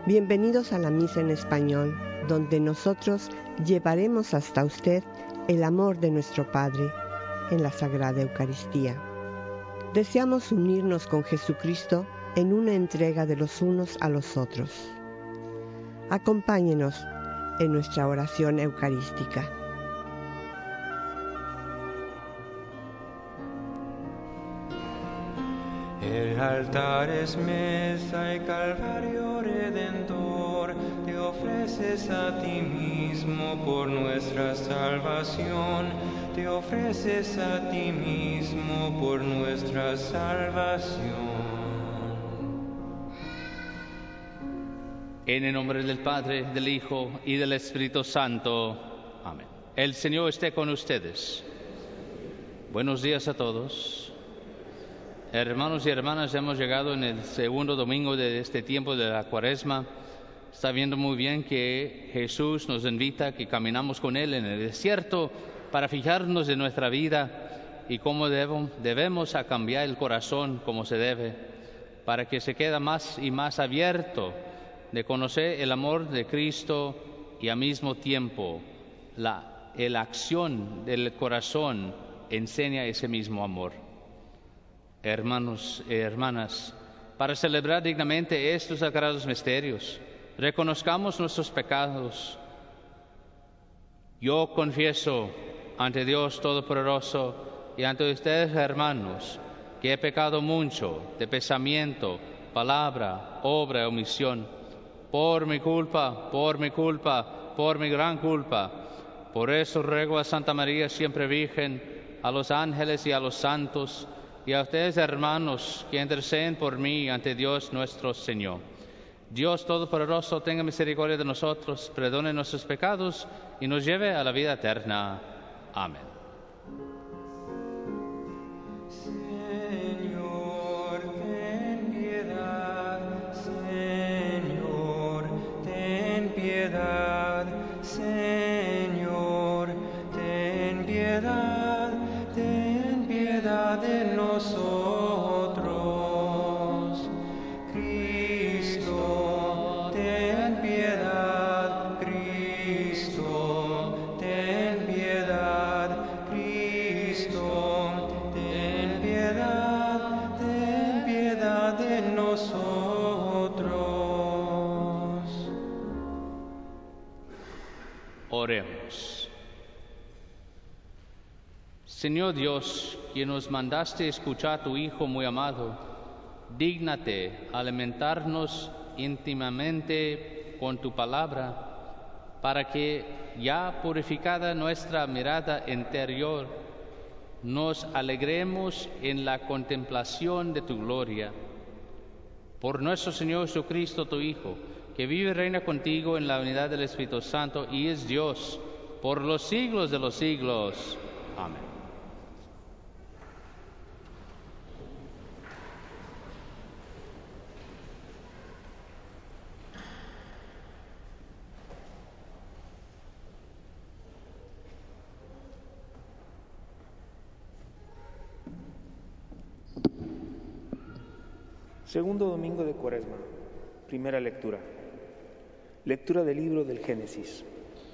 Bienvenidos a la Misa en Español, donde nosotros llevaremos hasta usted el amor de nuestro Padre en la Sagrada Eucaristía. Deseamos unirnos con Jesucristo en una entrega de los unos a los otros. Acompáñenos en nuestra oración eucarística. El altar es mesa y calvario redentor, te ofreces a ti mismo por nuestra salvación, te ofreces a ti mismo por nuestra salvación. En el nombre del Padre, del Hijo y del Espíritu Santo. Amén. El Señor esté con ustedes. Buenos días a todos. Hermanos y hermanas, hemos llegado en el segundo domingo de este tiempo de la Cuaresma. Está viendo muy bien que Jesús nos invita a que caminamos con Él en el desierto para fijarnos en nuestra vida y cómo debemos a cambiar el corazón como se debe, para que se quede más y más abierto de conocer el amor de Cristo y al mismo tiempo la acción del corazón enseña ese mismo amor. Hermanos y hermanas, para celebrar dignamente estos sagrados misterios, reconozcamos nuestros pecados. Yo confieso ante Dios Todopoderoso y ante ustedes, hermanos, que he pecado mucho de pensamiento, palabra, obra y omisión, por mi culpa, por mi gran culpa. Por eso ruego a Santa María, siempre Virgen, a los ángeles y a los santos, y a ustedes, hermanos, que interceden por mí ante Dios nuestro Señor. Dios Todopoderoso tenga misericordia de nosotros, perdone nuestros pecados y nos lleve a la vida eterna. Amén. Señor, ten piedad. Señor, ten piedad. Señor, ten piedad. Ten piedad de nosotros. Cristo, ten piedad. Cristo, ten piedad. Cristo, ten piedad de nosotros. Oremos. Señor Dios, quien nos mandaste escuchar a tu Hijo muy amado, dígnate alimentarnos íntimamente con tu palabra, para que, ya purificada nuestra mirada interior, nos alegremos en la contemplación de tu gloria. Por nuestro Señor Jesucristo, tu Hijo, que vive y reina contigo en la unidad del Espíritu Santo y es Dios por los siglos de los siglos. Amén. Segundo domingo de Cuaresma, primera lectura. Lectura del libro del Génesis.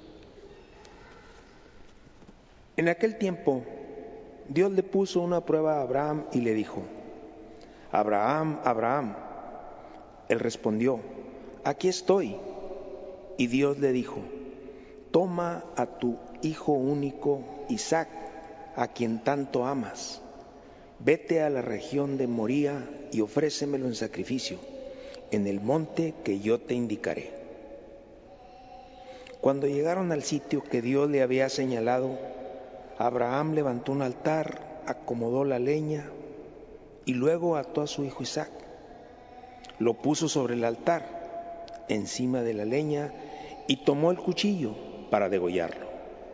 En aquel tiempo, Dios le puso una prueba a Abraham y le dijo: Abraham, Abraham. Él respondió: aquí estoy. Y Dios le dijo: toma a tu hijo único, Isaac, a quien tanto amas. Vete a la región de Moría y ofrécemelo en sacrificio, en el monte que yo te indicaré. Cuando llegaron al sitio que Dios le había señalado, Abraham levantó un altar, acomodó la leña y luego ató a su hijo Isaac. Lo puso sobre el altar, encima de la leña, y tomó el cuchillo para degollarlo.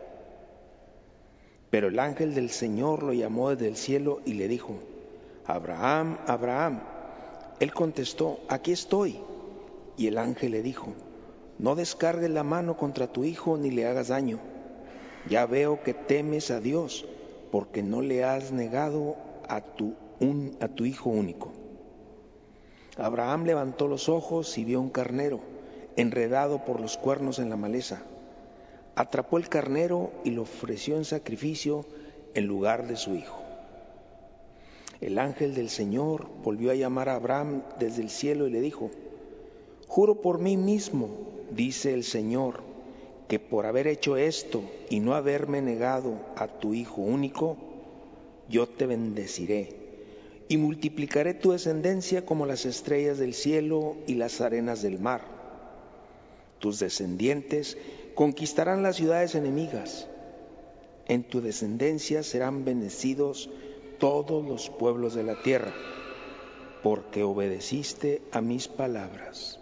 Pero el ángel del Señor lo llamó desde el cielo y le dijo: Abraham, Abraham. Él contestó: aquí estoy. Y el ángel le dijo: no descargues la mano contra tu hijo ni le hagas daño. Ya veo que temes a Dios, porque no le has negado a tu hijo único. Abraham levantó los ojos y vio un carnero enredado por los cuernos en la maleza. Atrapó el carnero y lo ofreció en sacrificio en lugar de su hijo. El ángel del Señor volvió a llamar a Abraham desde el cielo y le dijo: Juro por mí mismo, dice el Señor, que por haber hecho esto y no haberme negado a tu hijo único, yo te bendeciré y multiplicaré tu descendencia como las estrellas del cielo y las arenas del mar. Tus descendientes conquistarán las ciudades enemigas. En tu descendencia serán bendecidos todos los pueblos de la tierra, porque obedeciste a mis palabras.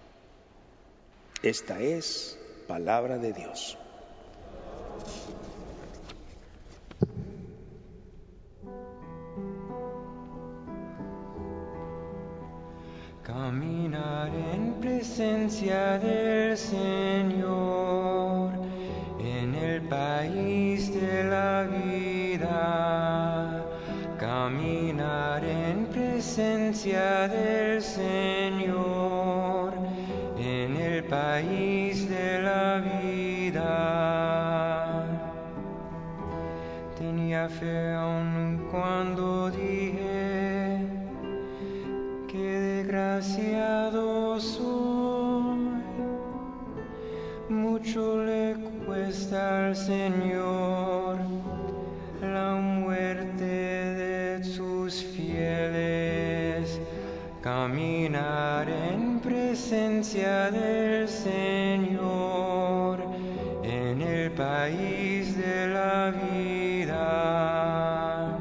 Esta es palabra de Dios. Caminar en presencia del Señor, en el país de la vida. Caminar en presencia del Señor, en el país de la vida. Tenía fe aun cuando dije que desgraciado soy. Mucho le cuesta al Señor la muerte de sus fieles. Caminar en presencia del Señor, en el país de la vida.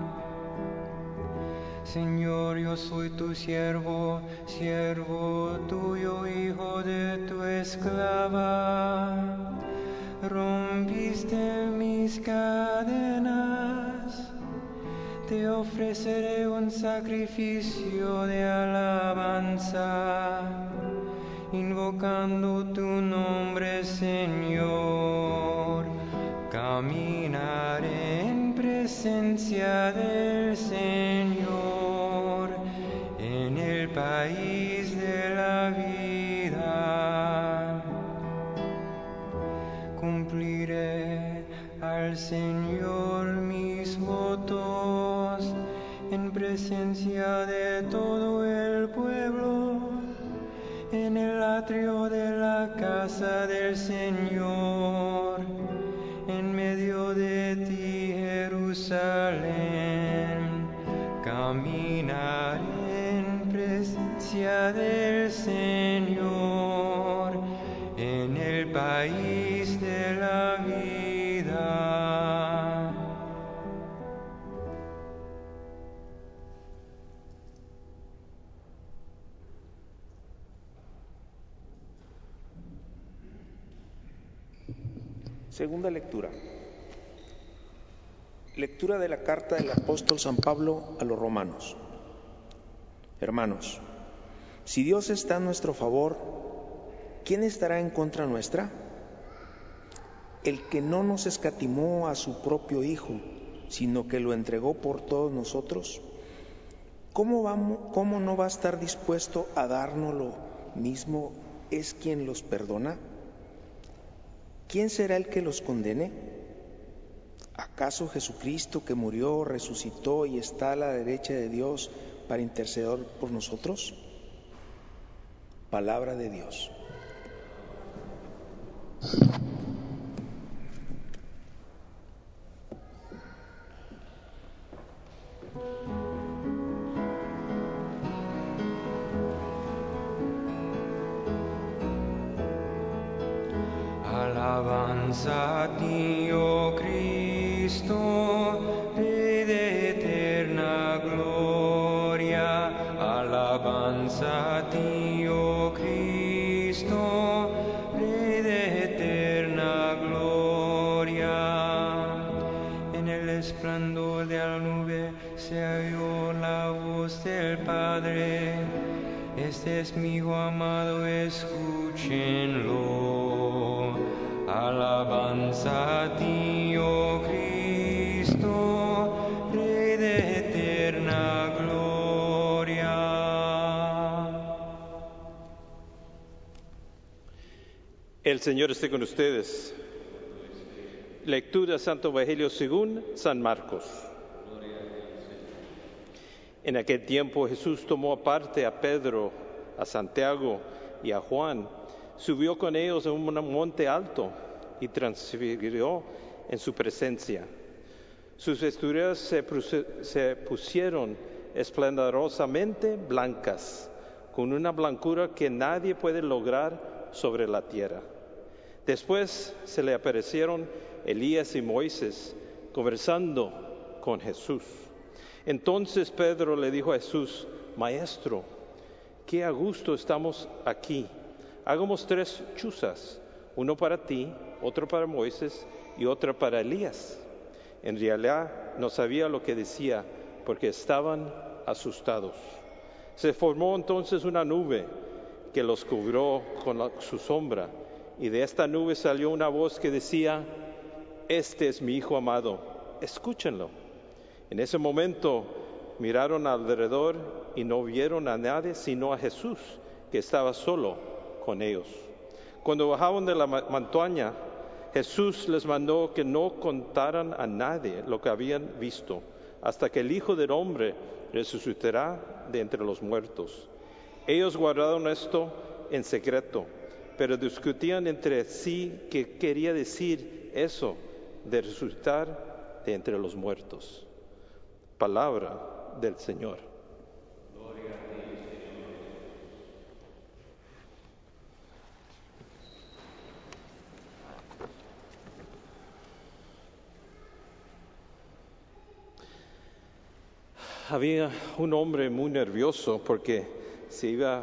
Señor, yo soy tu siervo, siervo tuyo, hijo de tu esclava. Rompiste mis cadenas, te ofreceré un sacrificio de alabanza, invocando tu nombre, Señor. Caminaré en presencia del Señor, en el país de la vida. Cumpliré al Señor mis votos en presencia de todo el pueblo, en el atrio de la casa del Señor, en medio de ti, Jerusalén. Caminaré en presencia del Señor, en el país de la vida. Segunda lectura. Lectura de la carta del apóstol San Pablo a los romanos. Hermanos, si Dios está a nuestro favor, ¿quién estará en contra nuestra? El que no nos escatimó a su propio Hijo, sino que lo entregó por todos nosotros, ¿cómo no va a estar dispuesto a darnos lo mismo? ¿Es quien los perdona? ¿Quién será el que los condene? ¿Acaso Jesucristo, que murió, resucitó y está a la derecha de Dios para interceder por nosotros? Palabra de Dios. Alabanza a ti, oh Cristo, Rey de eterna gloria. Alabanza a ti, oh Cristo, Rey de eterna gloria. En el resplandor de la nube se oyó la voz del Padre: este es mi Hijo amado, escúchenlo. Alabanza a ti, oh Cristo, Rey de eterna gloria. El Señor esté con ustedes. Lectura del Santo Evangelio según San Marcos. En aquel tiempo Jesús tomó aparte a Pedro, a Santiago y a Juan, subió con ellos a un monte alto y transfiguró en su presencia. Sus vestiduras se pusieron esplendorosamente blancas, con una blancura que nadie puede lograr sobre la tierra. Después se le aparecieron Elías y Moisés conversando con Jesús. Entonces Pedro le dijo a Jesús: Maestro, qué a gusto estamos aquí. Hagamos 3 chuzas, uno para ti, otro para Moisés y otra para Elías. En realidad no sabía lo que decía porque estaban asustados. Se formó entonces una nube que los cubrió con su sombra, y de esta nube salió una voz que decía: Este es mi Hijo amado, escúchenlo. En ese momento miraron alrededor y no vieron a nadie sino a Jesús, que estaba solo con ellos. Cuando bajaban de la montaña, Jesús les mandó que no contaran a nadie lo que habían visto, hasta que el Hijo del Hombre resucitará de entre los muertos. Ellos guardaron esto en secreto, pero discutían entre sí qué quería decir eso de resucitar de entre los muertos. Palabra del Señor. Gloria a ti, Señor. Había un hombre muy nervioso porque se iba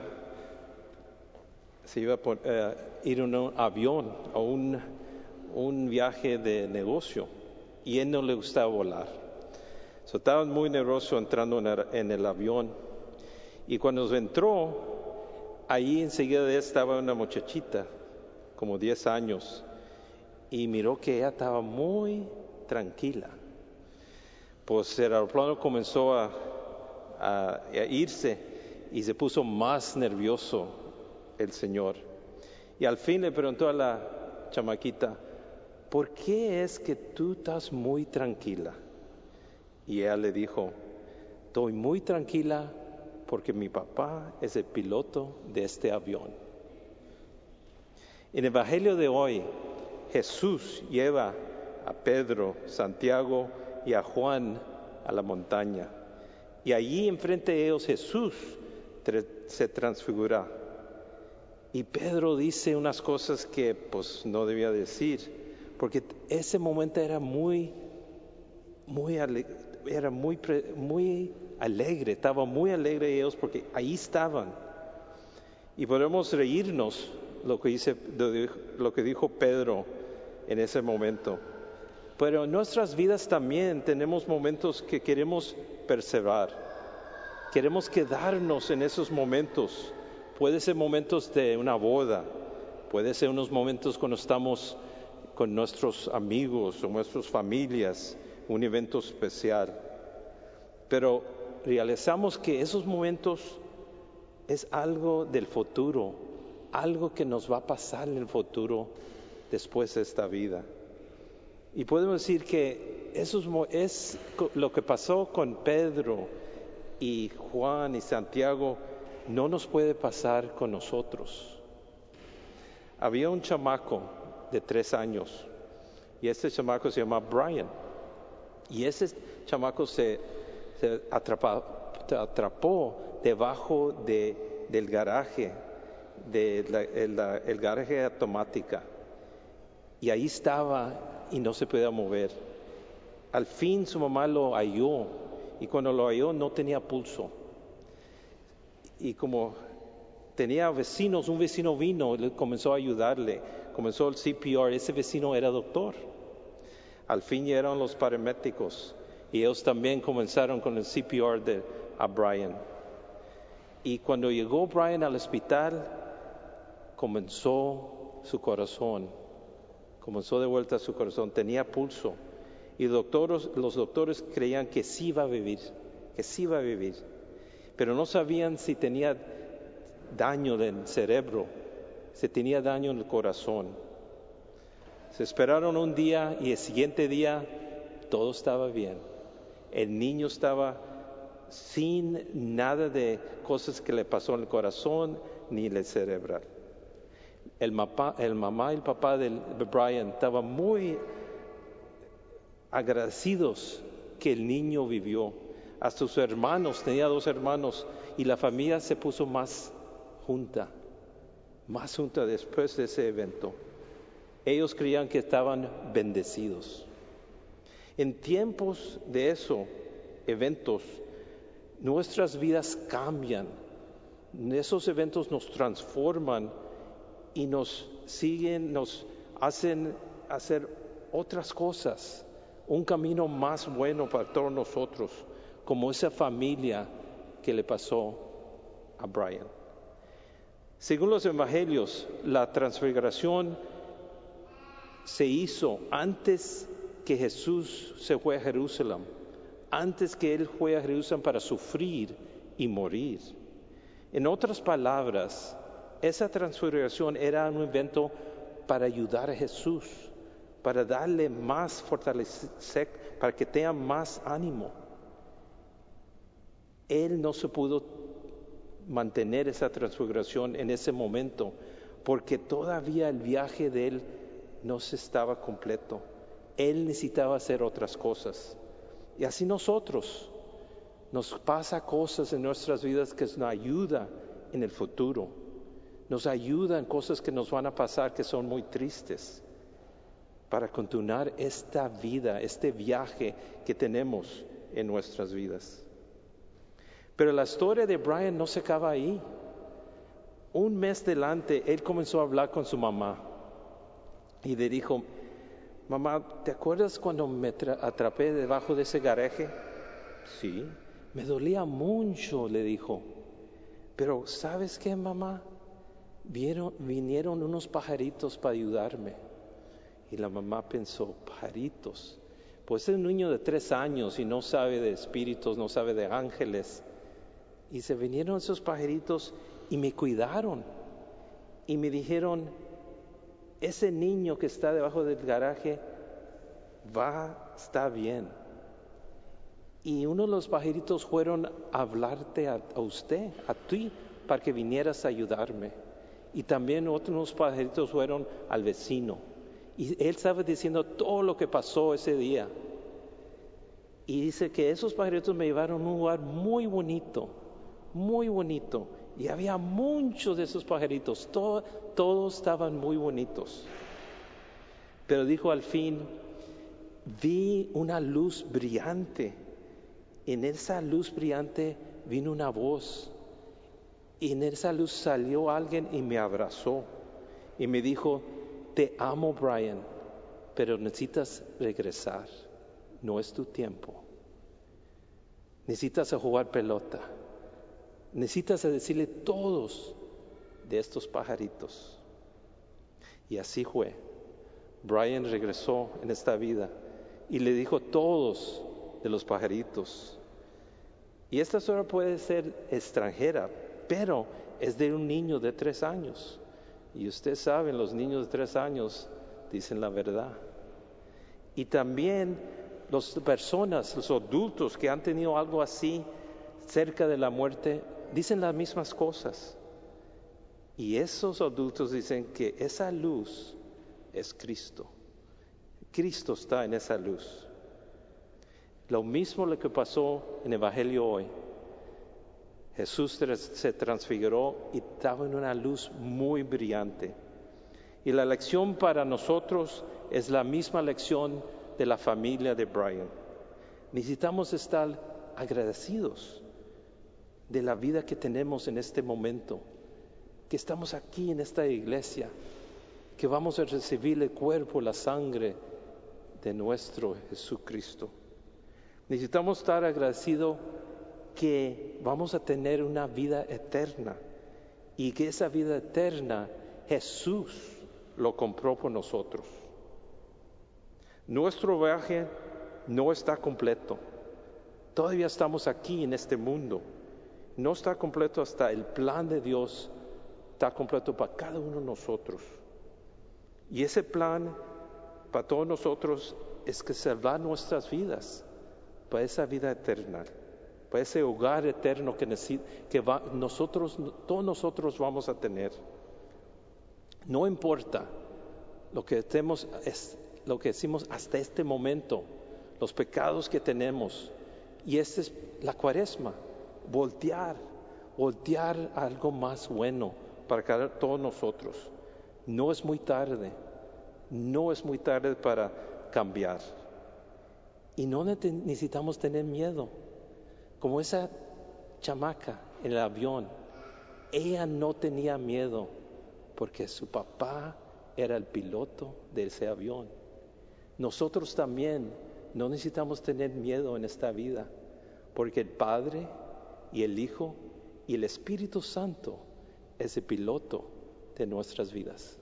a ir en un avión a un viaje de negocio, y él no le gustaba volar. Estaba muy nervioso entrando en el avión, y cuando entró, ahí enseguida de él estaba una muchachita, como 10 años, y miró que ella estaba muy tranquila. Pues el aeroplano comenzó a irse y se puso más nervioso el Señor. Y al fin le preguntó a la chamaquita: ¿por qué es que tú estás muy tranquila? Y ella le dijo: estoy muy tranquila porque mi papá es el piloto de este avión. En el Evangelio de hoy, Jesús lleva a Pedro, Santiago y a Juan a la montaña. Y allí enfrente de ellos Jesús se transfigura. Y Pedro dice unas cosas que pues no debía decir, porque ese momento era muy alegre, estaba muy alegre ellos porque ahí estaban. Y podemos reírnos lo que dijo Pedro en ese momento. Pero en nuestras vidas también tenemos momentos que queremos perseverar. Queremos quedarnos en esos momentos. Puede ser momentos de una boda, puede ser unos momentos cuando estamos con nuestros amigos o nuestras familias, un evento especial. Pero realizamos que esos momentos es algo del futuro, algo que nos va a pasar en el futuro después de esta vida. Y podemos decir que eso es lo que pasó con Pedro y Juan y Santiago, no nos puede pasar con nosotros. Había un chamaco de 3 años y este chamaco se llama Brian. Y ese chamaco se atrapó debajo del garaje, el garaje automática. Y ahí estaba y no se podía mover. Al fin su mamá lo halló, y cuando lo halló no tenía pulso. Y como tenía vecinos, un vecino vino y comenzó a ayudarle, comenzó el CPR. Ese vecino era doctor. Al fin llegaron los paramédicos y ellos también comenzaron con el CPR a Brian. Y cuando llegó Brian al hospital, comenzó de vuelta su corazón, tenía pulso. Y los doctores creían que sí iba a vivir, pero no sabían si tenía daño del cerebro se tenía daño en el corazón. Se esperaron un día y el siguiente día todo estaba bien. El niño estaba sin nada de cosas que le pasó en el corazón ni en el cerebral. El mamá y el papá de Brian estaban muy agradecidos que el niño vivió. Hasta sus hermanos, tenía 2 hermanos, y la familia se puso más junta después de ese evento. Ellos creían que estaban bendecidos. En tiempos de esos eventos, nuestras vidas cambian. Esos eventos nos transforman y nos hacen hacer otras cosas, un camino más bueno para todos nosotros, como esa familia que le pasó a Brian. Según los evangelios, la transfiguración se hizo antes que Jesús se fue a Jerusalén, antes que Él fue a Jerusalén para sufrir y morir. En otras palabras, esa transfiguración era un evento para ayudar a Jesús, para darle más fortaleza, para que tenga más ánimo. Él no se pudo mantener esa transfiguración en ese momento, porque todavía el viaje de Él no se estaba completo. Él necesitaba hacer otras cosas. Y así nosotros, nos pasa cosas en nuestras vidas que nos ayudan en el futuro. Nos ayudan cosas que nos van a pasar que son muy tristes, para continuar esta vida, este viaje que tenemos en nuestras vidas. Pero la historia de Brian no se acaba ahí. Un mes delante, él comenzó a hablar con su mamá y le dijo: mamá, ¿te acuerdas cuando me atrapé debajo de ese garaje? Sí, me dolía mucho, le dijo. Pero ¿sabes qué, mamá? Vinieron unos pajaritos para ayudarme. Y la mamá pensó: pajaritos. Pues es un niño de 3 años y no sabe de espíritus, no sabe de ángeles. Y se vinieron esos pajaritos y me cuidaron. Y me dijeron: ese niño que está debajo del garaje está bien. Y uno de los pajaritos fueron a hablarte a usted, a ti, para que vinieras a ayudarme. Y también otros pajaritos fueron al vecino. Y él estaba diciendo todo lo que pasó ese día. Y dice que esos pajaritos me llevaron a un lugar muy bonito, muy bonito. Y había muchos de esos pajaritos, todos estaban muy bonitos. Pero dijo al fin: vi una luz brillante. En esa luz brillante vino una voz. Y en esa luz salió alguien y me abrazó. Y me dijo: te amo, Brian, pero necesitas regresar. No es tu tiempo. Necesitas jugar pelota. Necesitas decirle todos de estos pajaritos. Y así fue. Brian regresó en esta vida y le dijo todos de los pajaritos. Y esta historia puede ser extranjera, pero es de un niño de 3 años. Y ustedes saben, los niños de 3 años dicen la verdad. Y también las personas, los adultos que han tenido algo así cerca de la muerte, dicen las mismas cosas. Y esos adultos dicen que esa luz es Cristo. Cristo está en esa luz. Lo mismo lo que pasó en el Evangelio hoy. Jesús se transfiguró y estaba en una luz muy brillante. Y la lección para nosotros es la misma lección de la familia de Brian. Necesitamos estar agradecidos de la vida que tenemos en este momento, que estamos aquí en esta iglesia, que vamos a recibir el cuerpo, la sangre de nuestro Jesucristo. Necesitamos estar agradecidos que vamos a tener una vida eterna y que esa vida eterna Jesús lo compró por nosotros. Nuestro viaje no está completo. Todavía estamos aquí en este mundo. No está completo hasta el plan de Dios está completo para cada uno de nosotros. Y ese plan para todos nosotros es que salvar nuestras vidas para esa vida eterna, para ese hogar eterno todos nosotros vamos a tener. No importa lo que hicimos hasta este momento, los pecados que tenemos. Y esta es la Cuaresma, voltear a algo más bueno para todos nosotros. No es muy tarde para cambiar. Y no necesitamos tener miedo. Como esa chamaca en el avión, ella no tenía miedo porque su papá era el piloto de ese avión. Nosotros también no necesitamos tener miedo en esta vida, porque el Padre y el Hijo y el Espíritu Santo es el piloto de nuestras vidas.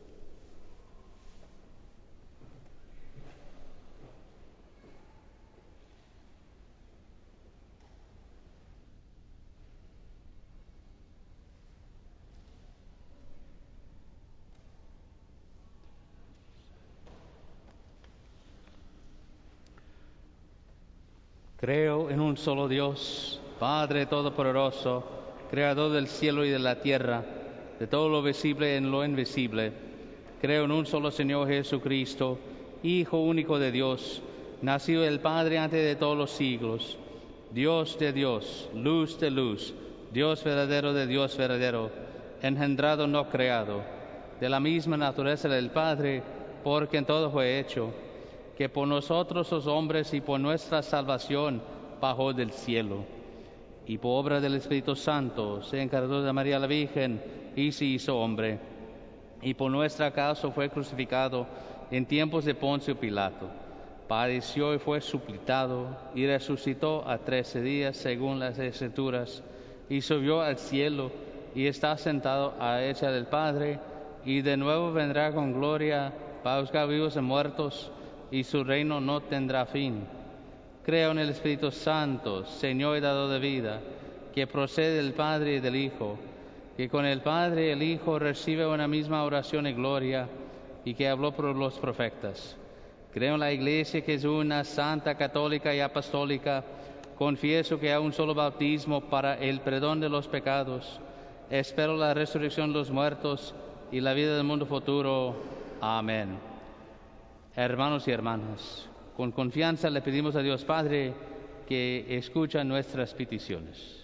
Creo en un solo Dios, Padre Todopoderoso, Creador del cielo y de la tierra, de todo lo visible y en lo invisible. Creo en un solo Señor Jesucristo, Hijo único de Dios, nacido del Padre antes de todos los siglos, Dios de Dios, luz de luz, Dios verdadero de Dios verdadero, engendrado no creado, de la misma naturaleza del Padre, por quien todo fue hecho, que por nosotros los hombres y por nuestra salvación bajó del cielo, y por obra del Espíritu Santo se encargó de María la Virgen y se hizo hombre, y por nuestra causa fue crucificado en tiempos de Poncio Pilato, padeció y fue suplicado, y resucitó a 13 días según las Escrituras, y subió al cielo, y está sentado a la derecha del Padre, y de nuevo vendrá con gloria para juzgar vivos y muertos, y su reino no tendrá fin. Creo en el Espíritu Santo, Señor y dador de vida, que procede del Padre y del Hijo, que con el Padre y el Hijo recibe una misma oración y gloria, y que habló por los profetas. Creo en la Iglesia, que es una, santa, católica y apostólica. Confieso que hay un solo bautismo para el perdón de los pecados. Espero la resurrección de los muertos y la vida del mundo futuro. Amén. Hermanos y hermanas, con confianza le pedimos a Dios Padre que escuche nuestras peticiones.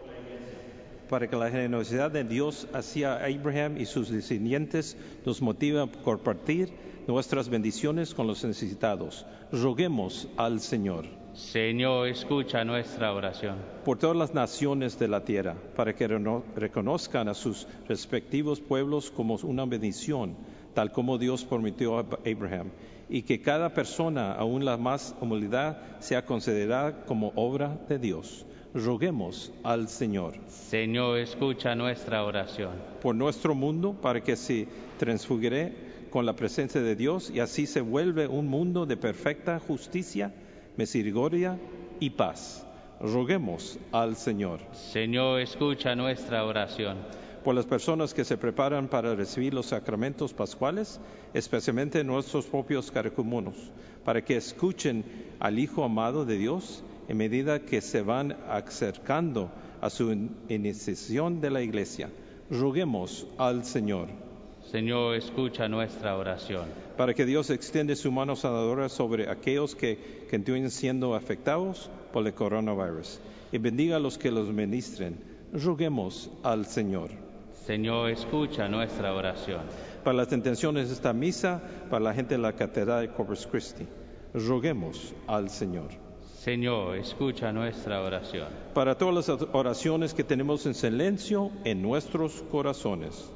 Para que la generosidad de Dios hacia Abraham y sus descendientes nos motive a compartir nuestras bendiciones con los necesitados. Roguemos al Señor. Señor, escucha nuestra oración. Por todas las naciones de la tierra, para que reconozcan a sus respectivos pueblos como una bendición, tal como Dios prometió a Abraham, y que cada persona, aun la más humildad, sea considerada como obra de Dios. Roguemos al Señor. Señor, escucha nuestra oración. Por nuestro mundo, para que se transfigure con la presencia de Dios y así se vuelve un mundo de perfecta justicia, misericordia y paz. Roguemos al Señor. Señor, escucha nuestra oración. Por las personas que se preparan para recibir los sacramentos pascuales, especialmente nuestros propios catecumenos, para que escuchen al Hijo amado de Dios en medida que se van acercando a su iniciación de la Iglesia. Roguemos al Señor. Señor, escucha nuestra oración. Para que Dios extienda su mano sanadora sobre aquellos que continúen siendo afectados por el coronavirus y bendiga a los que los ministren. Roguemos al Señor. Señor, escucha nuestra oración. Para las intenciones de esta misa, para la gente de la Catedral de Corpus Christi, roguemos al Señor. Señor, escucha nuestra oración. Para todas las oraciones que tenemos en silencio en nuestros corazones.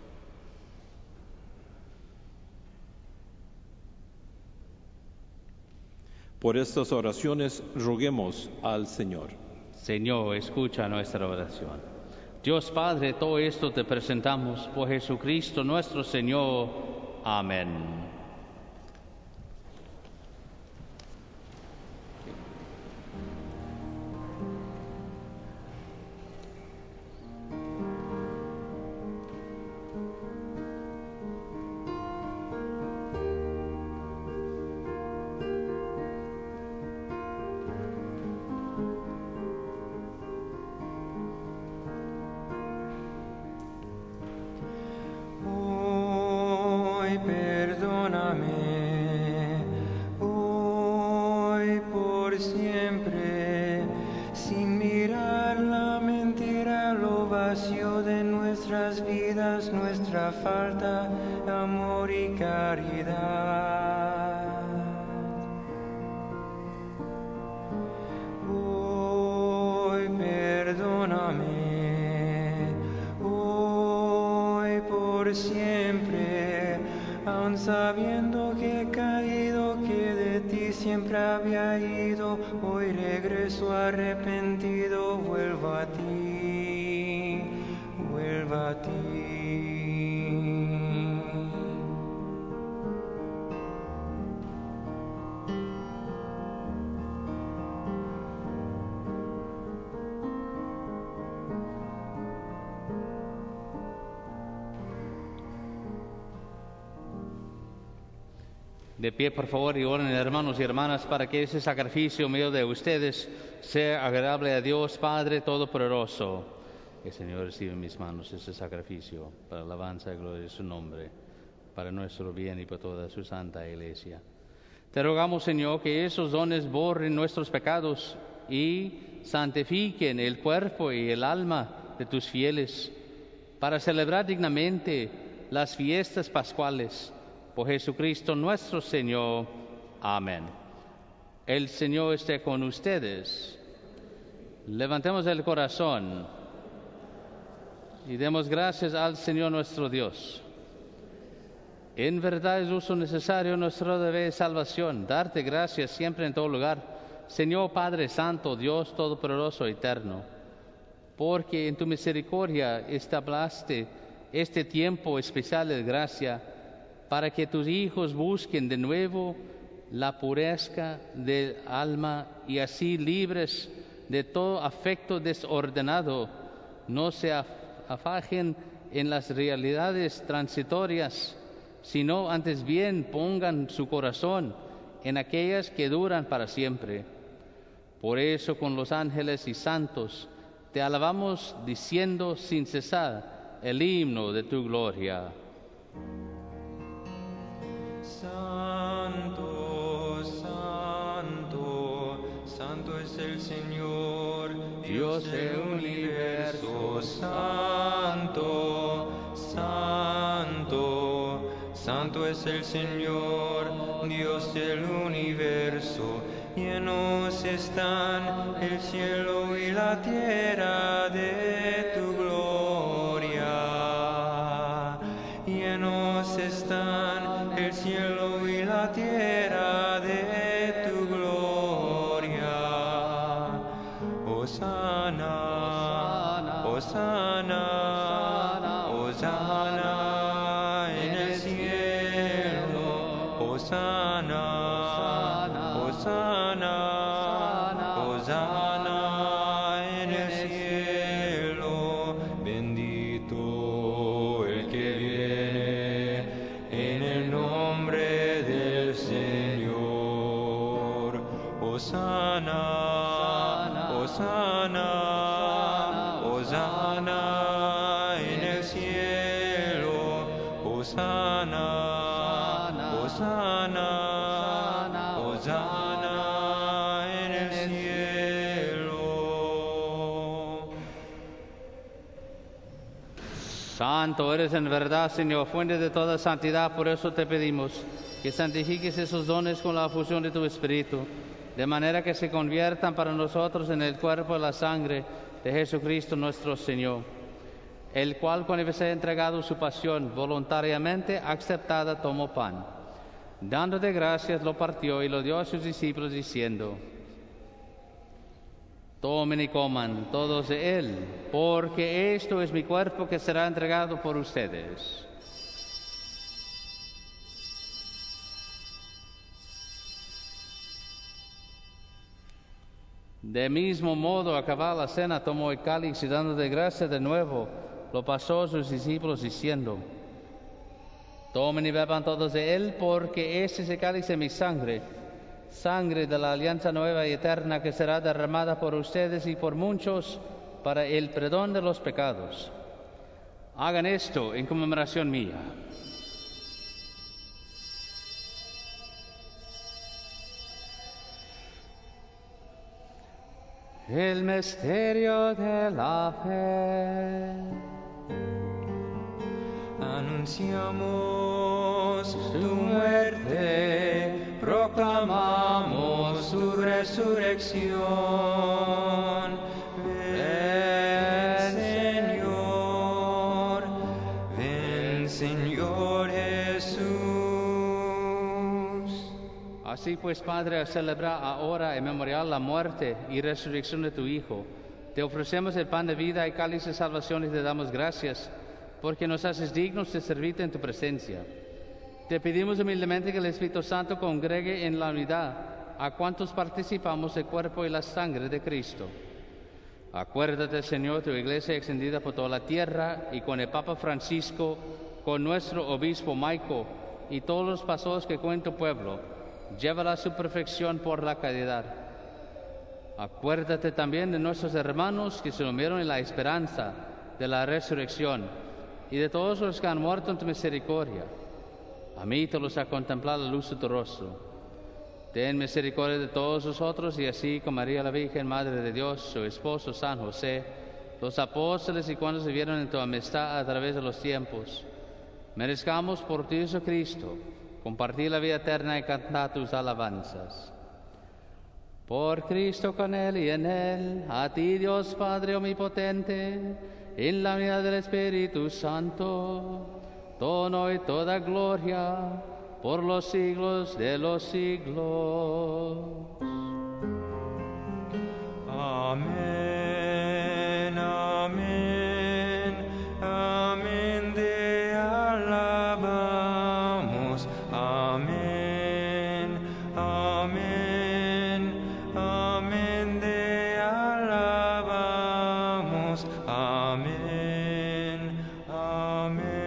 Por estas oraciones, roguemos al Señor. Señor, escucha nuestra oración. Dios Padre, todo esto te presentamos por Jesucristo nuestro Señor. Amén. llenas nuestra falta, amor y caridad. Hoy perdóname, hoy por siempre, aun sabiendo que he caído, que de ti siempre había ido, hoy regreso arrepentido, vuelvo a ti, vuelvo a ti. De pie, por favor, y oren, hermanos y hermanas, para que ese sacrificio mío de ustedes sea agradable a Dios Padre Todopoderoso. Que el Señor reciba en mis manos ese sacrificio para alabanza y gloria de su nombre, para nuestro bien y para toda su santa iglesia. Te rogamos, Señor, que esos dones borren nuestros pecados y santifiquen el cuerpo y el alma de tus fieles, para celebrar dignamente las fiestas pascuales. Por Jesucristo nuestro Señor. Amén. El Señor esté con ustedes. Levantemos el corazón y demos gracias al Señor nuestro Dios. En verdad es uso necesario nuestro deber de salvación, darte gracias siempre en todo lugar, Señor Padre Santo, Dios Todopoderoso Eterno, porque en tu misericordia estableciste este tiempo especial de gracia, para que tus hijos busquen de nuevo la pureza del alma y así libres de todo afecto desordenado, no se afajen en las realidades transitorias, sino antes bien pongan su corazón en aquellas que duran para siempre. Por eso con los ángeles y santos te alabamos diciendo sin cesar el himno de tu gloria. Santo, santo, santo es el Señor, Dios del universo. Santo, santo, santo es el Señor, Dios del universo. Llenos están el cielo y la tierra de tu gloria. Llenos están el cielo y la tierra de tu gloria. Hosana, Hosana, Hosana en el cielo. Hosana, Hosana, Hosana en el cielo. Bendito el que viene en el nombre del Señor. Hosana, Hosana, Hosana en el cielo. Hosana, Hosana, Hosana en el cielo. Santo eres en verdad, Señor, fuente de toda santidad, por eso te pedimos que santifiques esos dones con la fusión de tu Espíritu, de manera que se conviertan para nosotros en el cuerpo y la sangre de Jesucristo nuestro Señor, el cual cuando había entregado su pasión voluntariamente aceptada tomó pan, dándote gracias lo partió y lo dio a sus discípulos diciendo: tomen y coman todos de él, porque esto es mi cuerpo que será entregado por ustedes. De mismo modo, acabada la cena, tomó el cáliz y dando de gracia de nuevo, lo pasó a sus discípulos diciendo: tomen y beban todos de él, porque este es el cáliz de mi sangre, sangre de la alianza nueva y eterna que será derramada por ustedes y por muchos para el perdón de los pecados. Hagan esto en conmemoración mía. El misterio de la fe. anunciamos tu muerte, proclamamos tu resurrección. Ven Señor Jesús. Así pues, Padre, al celebrar ahora en memorial la muerte y resurrección de tu Hijo, te ofrecemos el pan de vida y cáliz de salvación y te damos gracias, porque nos haces dignos de servirte en tu presencia. Te pedimos humildemente que el Espíritu Santo congregue en la unidad a cuantos participamos del cuerpo y la sangre de Cristo. Acuérdate, Señor, tu iglesia extendida por toda la tierra y con el Papa Francisco, con nuestro obispo Maico y todos los pastores que cuentan tu pueblo, llévala a su perfección por la caridad. Acuérdate también de nuestros hermanos que se durmieron en la esperanza de la resurrección y de todos los que han muerto en tu misericordia. Admítelos a contemplar la luz de tu rostro. Ten misericordia de todos nosotros y así como María la Virgen, Madre de Dios, su esposo San José, los apóstoles y cuantos vivieron en tu amistad a través de los tiempos, merezcamos por ti, Jesucristo, compartir la vida eterna y cantar tus alabanzas. Por Cristo, con Él y en Él, a ti Dios Padre omnipotente, en la unidad del Espíritu Santo, todo honor y toda gloria, por los siglos de los siglos. Amén, amén, amén, te alabamos. Amén, amén, amén, te alabamos. Amén, amén.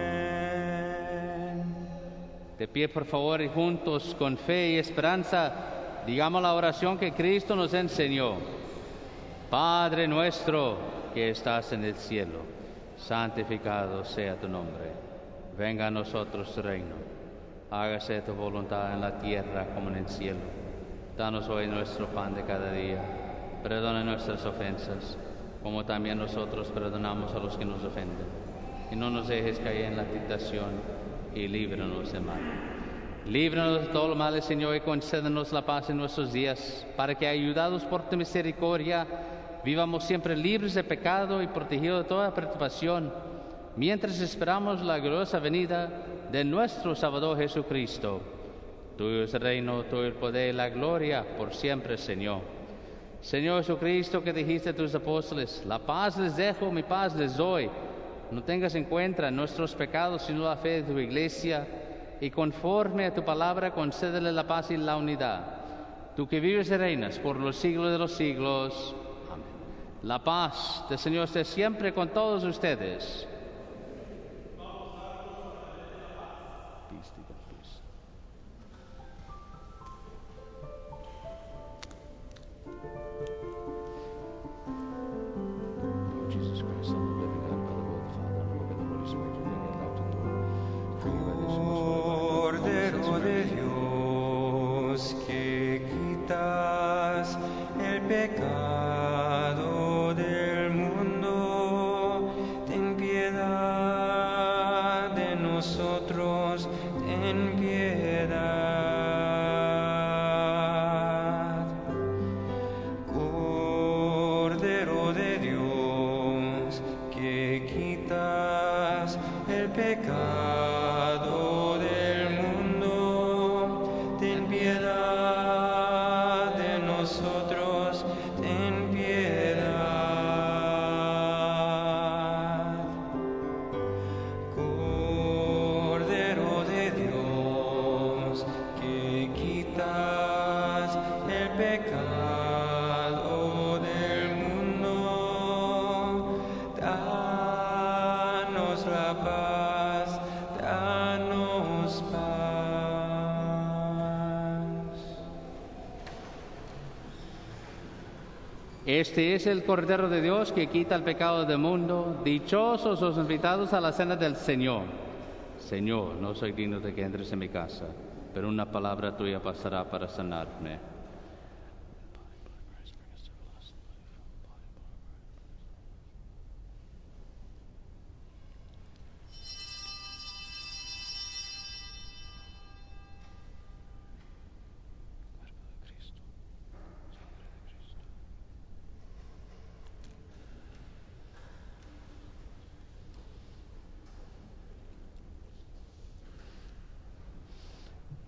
De pie, por favor, y juntos, con fe y esperanza, digamos la oración que Cristo nos enseñó. Padre nuestro que estás en el cielo, santificado sea tu nombre. Venga a nosotros tu reino. Hágase tu voluntad en la tierra como en el cielo. Danos hoy nuestro pan de cada día. Perdona nuestras ofensas, como también nosotros perdonamos a los que nos ofenden. Y no nos dejes caer en la tentación, y líbranos del mal. Líbranos de todo lo malo, Señor, y concédenos la paz en nuestros días, para que, ayudados por tu misericordia, vivamos siempre libres de pecado y protegidos de toda perturbación, mientras esperamos la gloriosa venida de nuestro Salvador Jesucristo. Tuyo es el reino, tuyo el poder y la gloria por siempre, Señor. Señor Jesucristo, que dijiste a tus apóstoles, la paz les dejo, mi paz les doy. No tengas en cuenta nuestros pecados, sino la fe de tu iglesia, y conforme a tu palabra concédele la paz y la unidad. Tú que vives y reinas por los siglos de los siglos. Amén. La paz del Señor esté siempre con todos ustedes. Cordero de Dios, que quitas el pecado del mundo, ten piedad de nosotros, ten piedad. Cordero de Dios, que quitas el pecado del mundo, ten piedad de nosotros, ten piedad. Cordero de Dios, que quitas el pecado del mundo, danos la paz, danos paz. Este es el Cordero de Dios que quita el pecado del mundo. Dichosos los invitados a la cena del Señor. Señor, no soy digno de que entres en mi casa, pero una palabra tuya bastará para sanarme.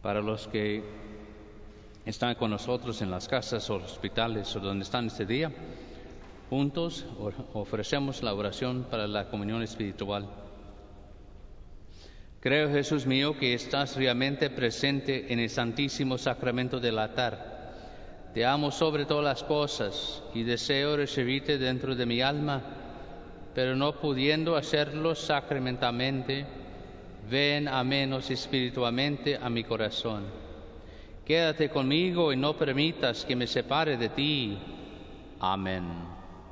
Para los que están con nosotros en las casas o hospitales o donde están este día, juntos ofrecemos la oración para la comunión espiritual. Creo, Jesús mío, que estás realmente presente en el santísimo sacramento del altar. Te amo sobre todas las cosas y deseo recibirte dentro de mi alma, pero no pudiendo hacerlo sacramentalmente, ven a menos espiritualmente a mi corazón. Quédate conmigo y no permitas que me separe de ti. Amén.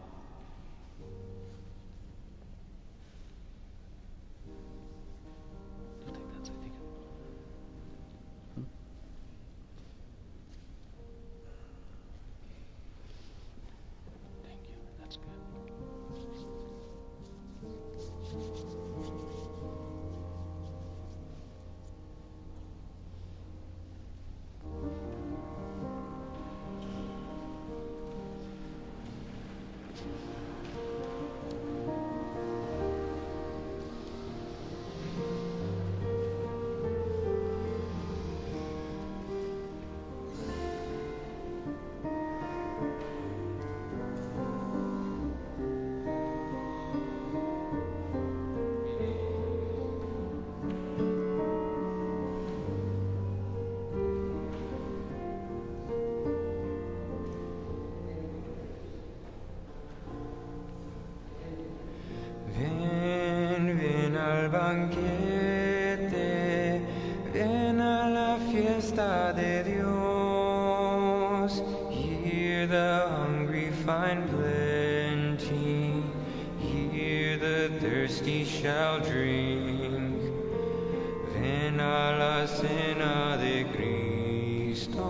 Ven al banquete, ven a la fiesta de Dios. Here the hungry find plenty, here the thirsty shall drink. Ven a la cena de Cristo,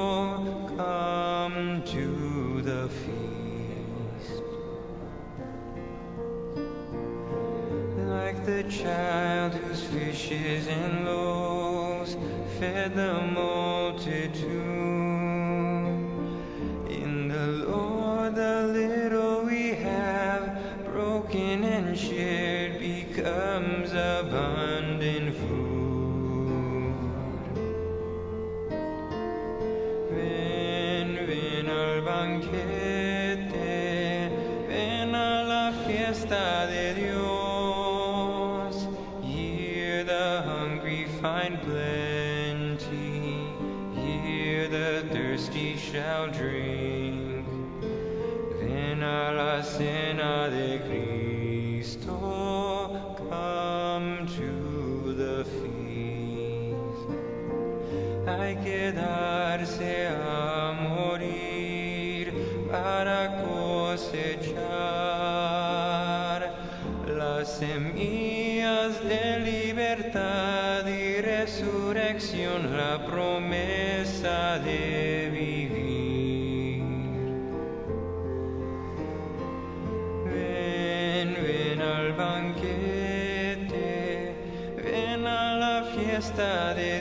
come to the feast. Like the child whose fishes and loaves fed the multitude, in the Lord the little we have broken and shared becomes abundant food. Ven al banquete, ven a la fiesta de Dios. Here the hungry find plenty, here the thirsty shall drink. Ven a la cena de Cristo, come to the feast. Hay que darse a morir para cosechar las semillas de libertad y resurrección, la promesa de vivir. Ven al banquete, ven a la fiesta de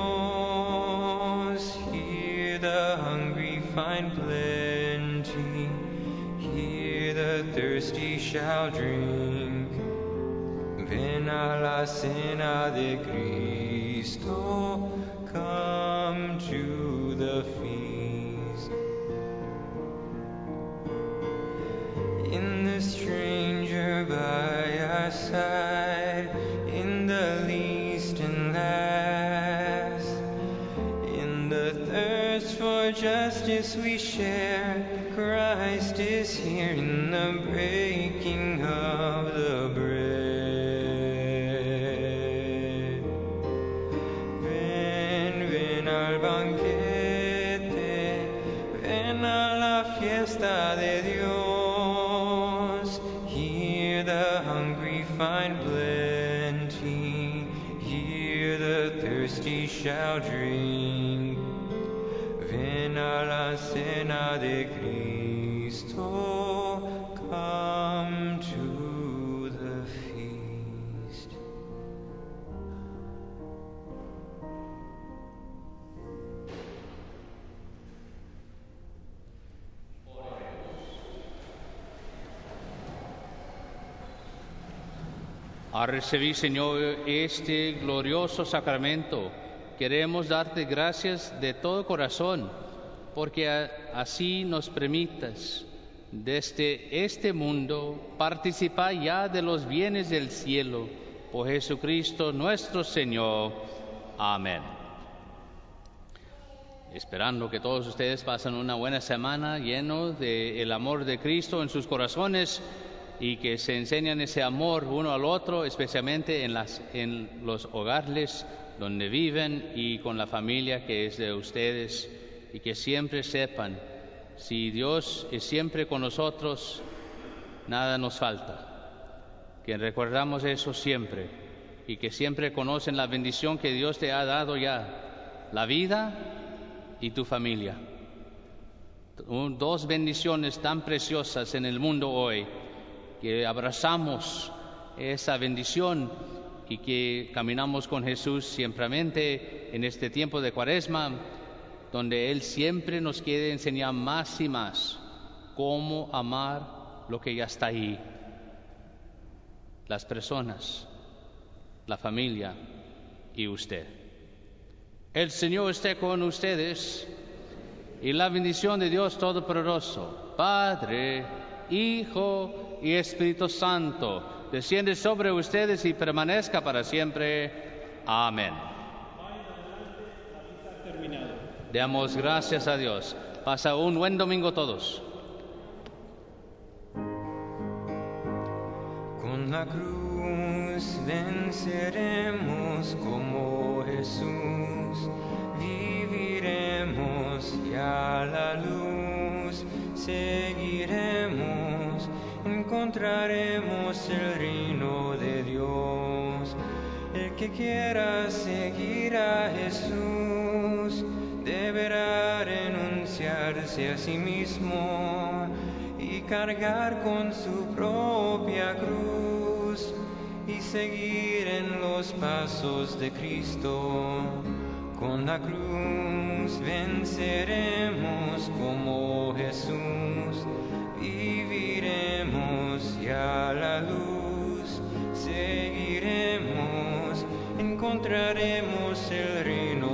Dios. Here the hungry find plenty, here the thirsty shall drink. Ven a la cena de Cristo, come to the feast. In the stranger by our side, in the least and last, in the thirst for justice we share, Christ is here in the breaking of the bread. Ven al banquete, ven a la fiesta de Dios. Here the hungry find plenty, here the thirsty shall drink. Ven a la cena de Cristo, come to the feast. A recibir, Señor, este glorioso sacramento, queremos darte gracias de todo corazón, porque así nos permitas desde este mundo participar ya de los bienes del cielo, por Jesucristo nuestro Señor. Amén. Esperando que todos ustedes pasen una buena semana lleno del amor de Cristo en sus corazones y que se enseñen ese amor uno al otro, especialmente en los hogares donde viven y con la familia que es de ustedes, y que siempre sepan, si Dios es siempre con nosotros, nada nos falta. Que recordamos eso siempre y que siempre conocen la bendición que Dios te ha dado ya, la vida y tu familia. Dos bendiciones tan preciosas en el mundo hoy, que abrazamos esa bendición y que caminamos con Jesús siempremente en este tiempo de Cuaresma, donde Él siempre nos quiere enseñar más y más cómo amar lo que ya está ahí, las personas, la familia y usted. El Señor esté con ustedes y la bendición de Dios Todopoderoso, Padre, Hijo y Espíritu Santo, desciende sobre ustedes y permanezca para siempre. Amén. Damos gracias a Dios. Pasa un buen domingo todos. Con la cruz venceremos como Jesús, viviremos y a la luz seguiremos, encontraremos el reino de Dios. El que quiera seguir a Jesús deberá renunciarse a sí mismo y cargar con su propia cruz y seguir en los pasos de Cristo. Con la cruz venceremos como Jesús, viviremos y a la luz seguiremos, encontraremos el reino